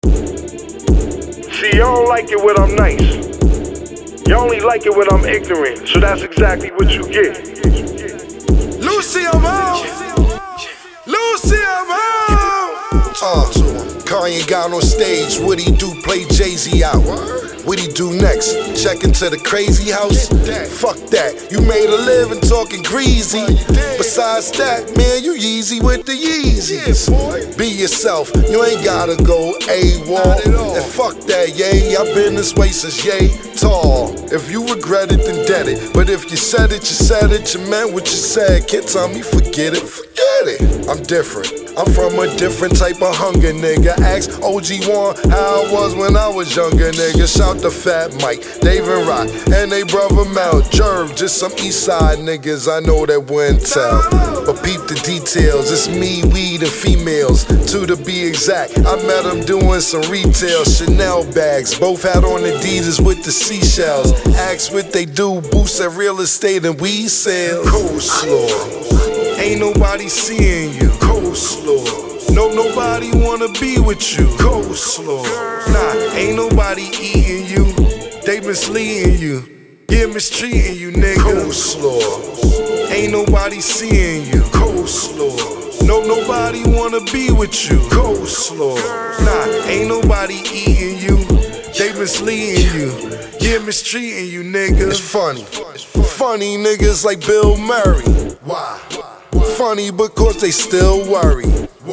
See, y'all don't like it when I'm nice. Y'all only like it when I'm ignorant. So that's exactly what you get. Lucy, I'm out. Lucy, I'm out. Kanye got on stage. What he do? Play Jay-Z out. What he do next? Check into the crazy house? Fuck that. You made a living talking greasy. Besides that, man, you Yeezy with the Yeezys. Be yourself. You ain't gotta go AWOL. And fuck that, yay. I've been this way since yay tall. If you regret it, then dead it. But if you said it, you said it. You meant what you said. Can't tell me forget it. Forget it. I'm different. I'm from a different type of hunger, nigga. Ask OG1 how I was when I was younger, nigga. Shout to Fat Mike, Dave and Rock, and they brother Mel Jerv. Just some east side niggas I know that wouldn't tell. But peep the details, it's me, weed, and females. Two to be exact, I met them doing some retail. Chanel bags, both had on Adidas with the seashells. Ask what they do, boost at real estate and weed sales. Coleslaw, ain't nobody seeing you. Coleslaw, no, nobody wanna be with you. Coleslaw, nah, ain't nobody eating you. They misleading you, yeah, mistreating you, nigga. Coleslaw, ain't nobody seeing you. Coleslaw, no, nobody wanna be with you. Coleslaw, nah, ain't nobody eating you. They misleading you, yeah, mistreating you, nigga. It's funny, funny niggas like Bill Murray. Why? Funny because they still worry.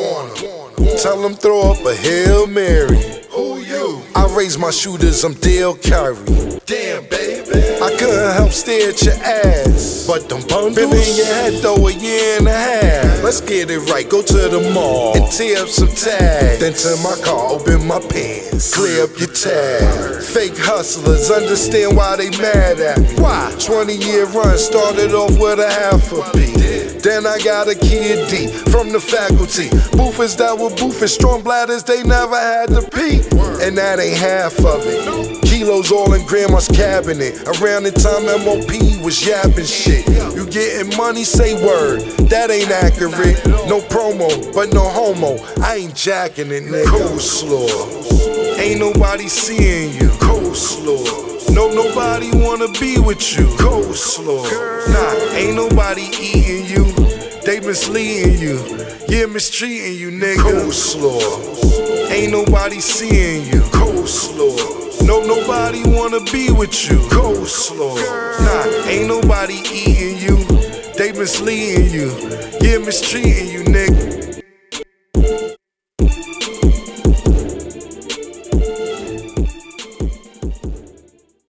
Tell them throw up a Hail Mary. Who you? I raise my shooters, I'm Dale Curry. Damn, baby. I couldn't help stare at your ass. But them bundles been in your head though a year and a half. Let's get it right, go to the mall and tear up some tags. Then to my car, open my pants, clear up your tab. Fake hustlers, understand why they mad at me. Why? 20-year run, started off with a half a P. Then I got a kid D from the faculty. Boofers that were boofing, strong bladders, they never had to pee. And that ain't half of it. Kilos all in grandma's cabinet. Around the time MOP was yapping shit. You getting money, say word. That ain't accurate. No promo, but no homo. I ain't jacking it, nigga. Coleslaw, ain't nobody seeing you. Coleslaw, no, nobody wanna be with you. Coleslaw, nah, ain't nobody eating you. They misleading you, yeah, mistreating you, nigga. Coleslaw, ain't nobody seeing you. Coleslaw, no, nobody wanna be with you. Coleslaw, nah, ain't nobody eating you. They misleading you, yeah, mistreating you, nigga.